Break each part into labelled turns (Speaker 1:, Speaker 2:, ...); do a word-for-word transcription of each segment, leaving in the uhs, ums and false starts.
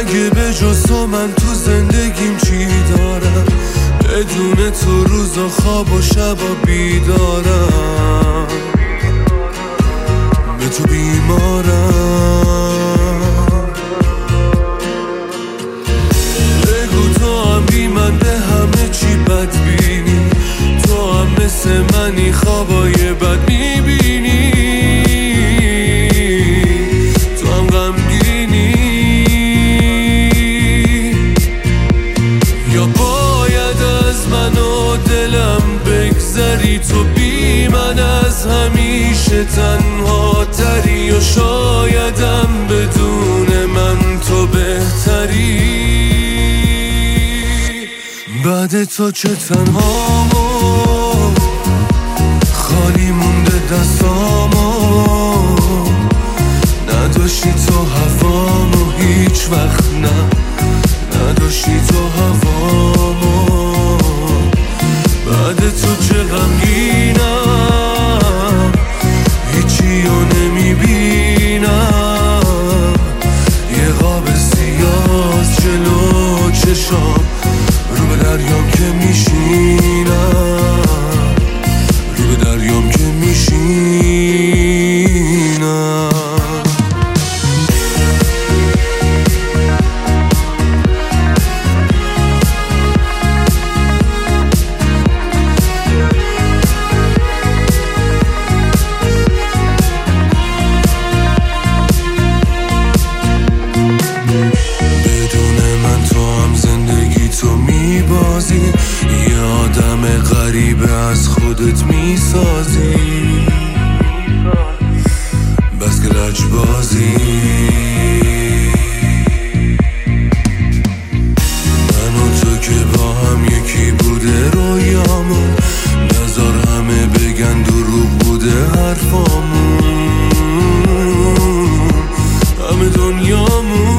Speaker 1: اگه به جز تو من تو زندگیم چی دارم؟ بدون تو روزا خواب و شبا بیدارم، به تو بیمارم. بگو تو هم بی من به همه چی بدبینی، تو هم مثل منی خوابای بد میبینی، تو هم غمگینی. یا باید از من و دلم بگذری، تو بی من از همیشه تنها تری، یا شایدم بدون من تو بهتری. بعد تو چه تنهامو، خالی مونده دستامو، نداشتی تو هوامو هیچ وقت، نه نداشتی تو هوامو. بعد تو چه غمگینم، هیچی رو نمیبینم، یه قاب سیاه جلو چشام، رو به دریام که میشینم، رو به دریام که میشینم. یه آدم غریبه از خودت میسازی، بس که لجبازی. من و تو که با هم یکی بوده رویامون، نظر همه بگن دروغ بوده حرفامون، همه دنیامون.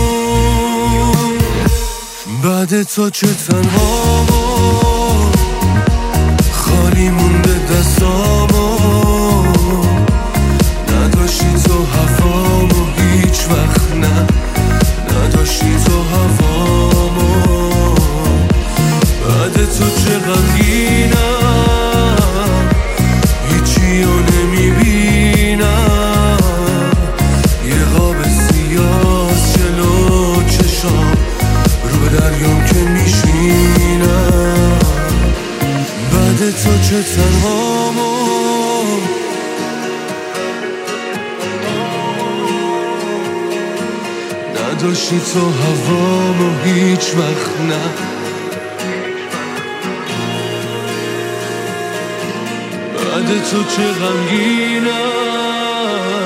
Speaker 1: بعد تو چه تنهامو، خالی مونده دستامو، نداشتی تو هوامو هیچ وقت، نه نداشتی تو هوامو. بعد تو چه غمگینم، هیچی رو نمیبینم، یه قاب سیاه جلو چشام، رو به دریام که میشینم. بعد تو چه تنهامو، نداشتی تو هوامو هیچ وقت، نه بعد تو چه غمگینم،